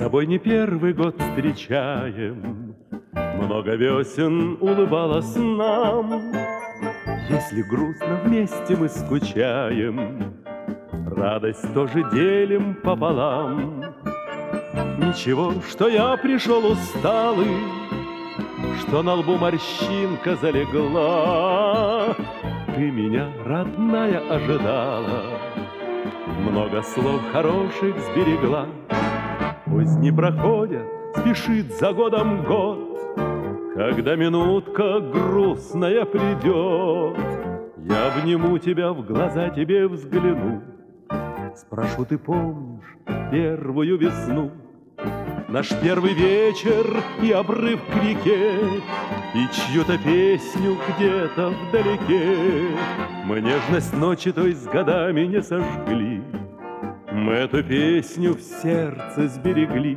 тобой не первый год встречаем, много весен улыбалось нам. Если грустно вместе мы скучаем, радость тоже делим пополам. Ничего, что я пришел усталый, что на лбу морщинка залегла. Ты меня, родная, ожидала, много слов хороших сберегла. Пусть не проходят, спешит за годом год, когда минутка грустная придет, я обниму тебя, в глаза тебе взгляну, спрошу, ты помнишь первую весну? Наш первый вечер и обрыв к реке, и чью-то песню где-то вдалеке. Мы нежность ночи той с годами не сожгли, мы эту песню в сердце сберегли.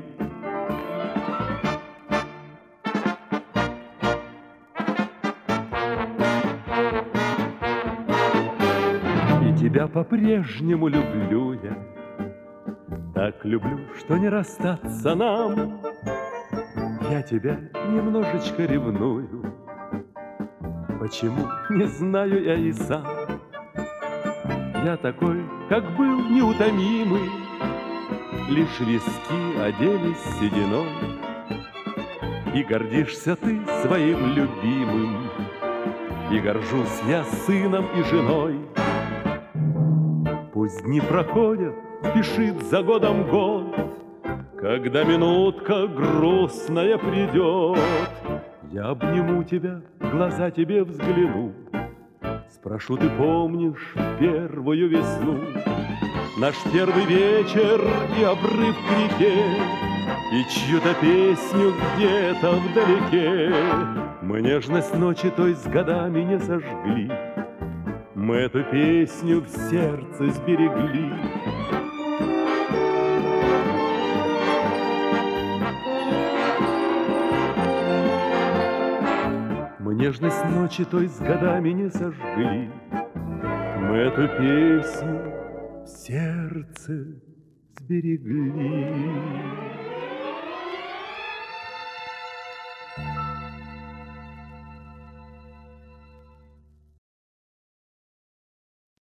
И тебя по-прежнему люблю я, так люблю, что не расстаться нам. Я тебя немножечко ревную, почему, не знаю я и сам. Я такой, как был, неутомимый, лишь виски оделись сединой. И гордишься ты своим любимым, и горжусь я сыном и женой. Пусть дни проходят, спешит за годом год, когда минутка грустная придет, я обниму тебя, в глаза тебе взгляну, спрошу, ты помнишь первую весну? Наш первый вечер и обрыв к реке, и чью-то песню где-то вдалеке. Мы нежность ночи той с годами не сожгли, мы эту песню в сердце сберегли. Мы нежность ночи той с годами не сожгли, мы эту песню в сердце сберегли.